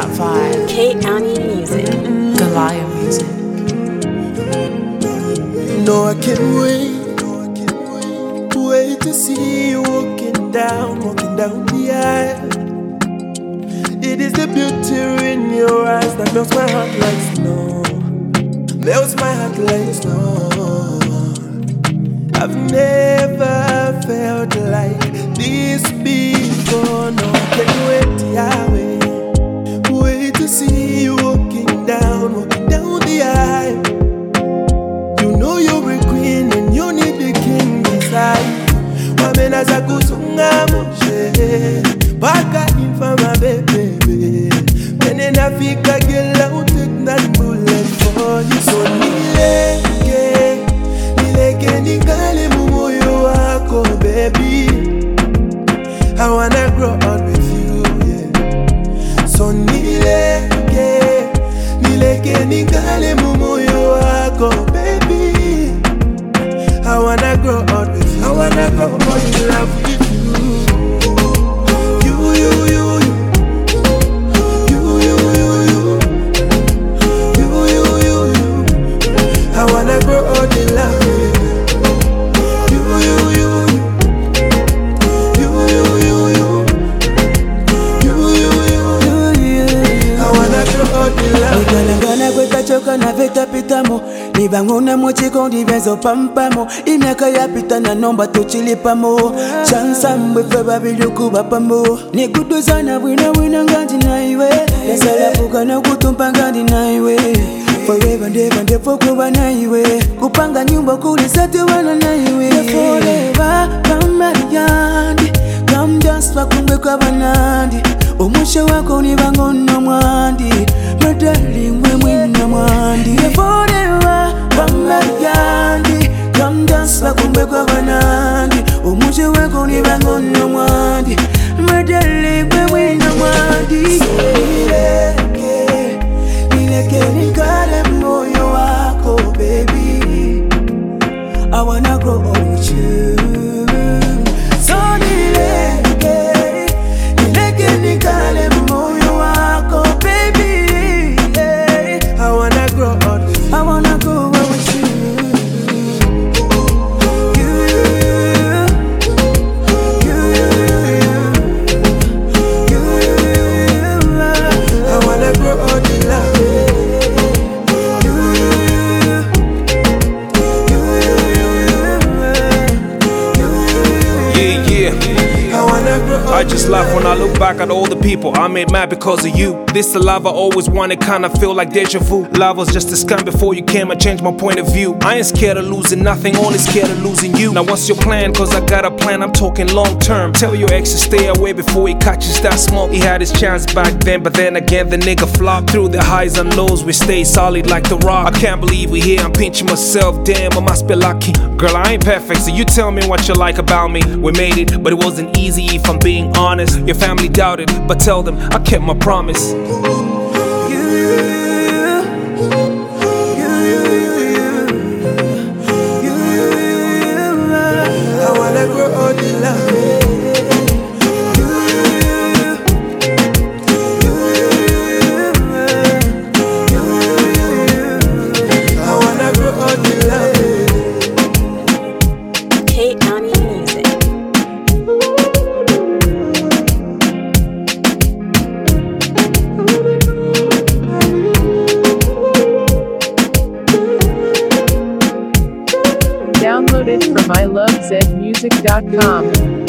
Top 5. K-Annie Music. Goliath Music. No, I can't wait to see you walking down the aisle. It is the beauty in your eyes that melts my heart like snow. Melts my heart like snow. I've never felt like this before. No, I can't wait, Yahweh. Wait to see you walking down the aisle. You know you're a queen and you need the king beside. Wamena za kusunga moshe baka infa my baby. Mene nafika girl, I'll take that bullet for you. So nileke nikale mumoyo wako baby. I wanna grow up with you, yeah. So nileke nikale mumoyo wako baby. I wanna grow up with you. I wanna grow up in love with you. I wanna grow old in love with you. I wanna grow old in love. Nikalangana kweka choka na veta pitamo. Nibanguna mochiko ndivenzo pampamo. Imiaka ya pita na nomba tuchilipamo. Chansa mbwefe babilu kubapamo. Nikudu sana wina ngandi na iwe. Nesala fuka na kutumpa ngandi na iwe. Forever and ever kuba na iwe. Kupanga nyumba kulisate wana na iwe. Forever pamariyandi. Come just wakumbe kwa banandi. Umusha wako ni bangono mwandi. My darling we mwina mwandi. Forever pamariyandi. Come just wakumbe kwa banandi. Umusha wako ni bangono mwandi. My darling we mwina mwandi. Nileke nikale moyo wako baby. I wanna grow old with you. So nileke nikale moyo wako baby. I wanna grow old with you. I wanna grow old with you. I wanna grow old in love. I just laugh when I look back at all the people I made mad because of you. This the love I always wanted, kinda feel like deja vu. Love was just a scam before you came, I changed my point of view. I ain't scared of losing nothing, only scared of losing you. Now what's your plan? Cause I got a plan, I'm talking long term. Tell your ex to stay away before he catches that smoke. He had his chance back then, but then again the nigga flopped. Through the highs and lows, we stay solid like the rock. I can't believe we here, I'm pinching myself, damn I must be lucky. Girl, I ain't perfect, so you tell me what you like about me. We made it, but it wasn't easy if I'm being honest. Your family doubted, but tell them I kept my promise. I wanna grow old in love. I wanna grow old in love. K-Annie Music. Download it from ilovezmusic.com.